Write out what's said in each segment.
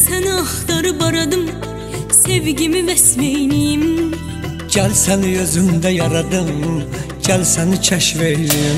səni axtarıb aradım, sevgimi vəsmeyniyim. Gəl səni özümdə yaradım, gəl səni kəşf eyləyim.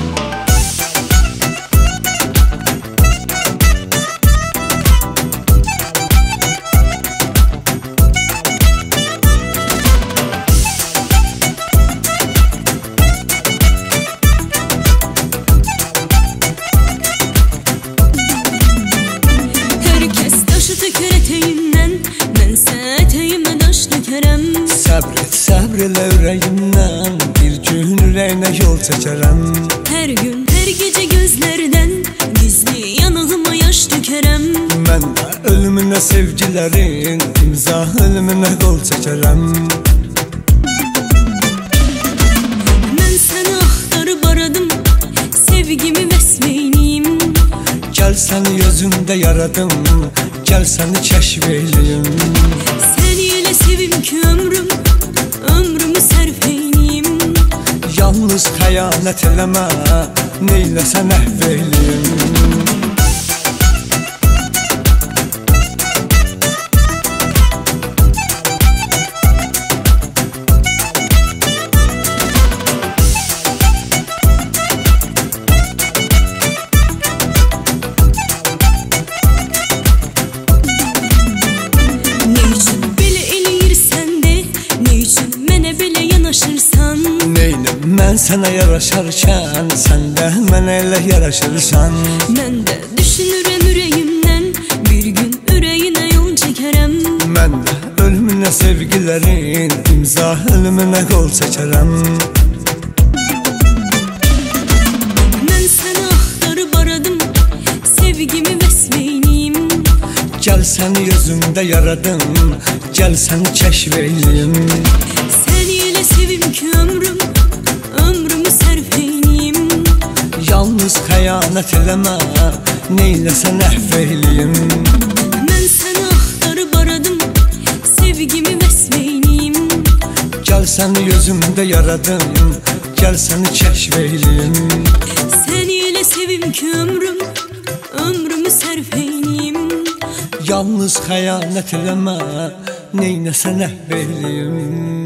Səbr elə ürəyimdən, bir gün ürəyinə yol çəkərəm. Hər gün, hər gecə gözlərdən gizli yanağıma yaş tökərəm. Mən də ölümünə sevgilərin, imza ölümünə qol çəkərəm. Mən səni axtarıb aradım, sevgimi vəsmeyniyim. Gəl səni özümdə yaradım, gəl səni kəşf eyləyim. Səni elə sevim ki ömrümü sərf eyniyim. Yalnız xəyanət eləmə, neyləsən əhv eyləyim. Mən sənə yaraşarkən, sən də mənə elə yaraşırsan. Mən də düşünürəm ürəyimdən, bir gün ürəyinə yol çəkərəm. Mən də ölümünə sevgilərin, imza ölümünə qol çəkərəm. Mən səni axtarıb aradım, sevgimi vəsmeyniyim. Gəl səni özümdə yaradım, gəl səni kəşf eyləyim. Səni elə sevim ki ömrümü sərf eyniyim. Yalnız xəyanət eləmə, neyləsən əhv eyləyim. Mən səni axtarıb aradım, sevgimi vəsmeyniyim. Gəl səni özümdə yaradım, gəl səni kəşf eyləyim. Səni elə sevim ki ömrümü sərf eyniyim. Yalnız xəyanət eləmə, neyləsən əhv eyləyim.